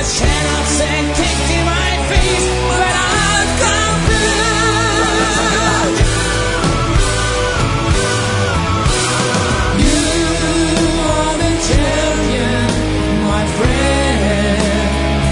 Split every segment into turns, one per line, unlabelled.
cannot say kicked in my face, but I've come through. You are the champion, my friend,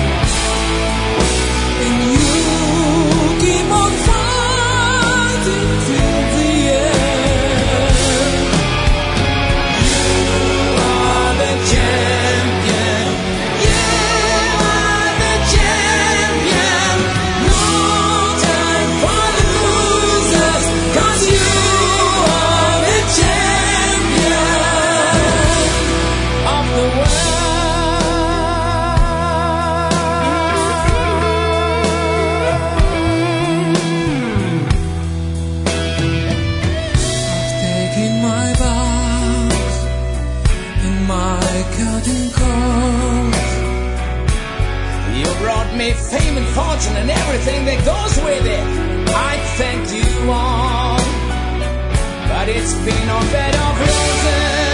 and you keep on fighting till the end. You are the champion. You are the champion. No time for losers, 'cause you are the champion of the world. I've taken my vows and my curtain calls. You brought me fame and fortune and everything that goes with it. I thank you all, but it's been a bed of roses.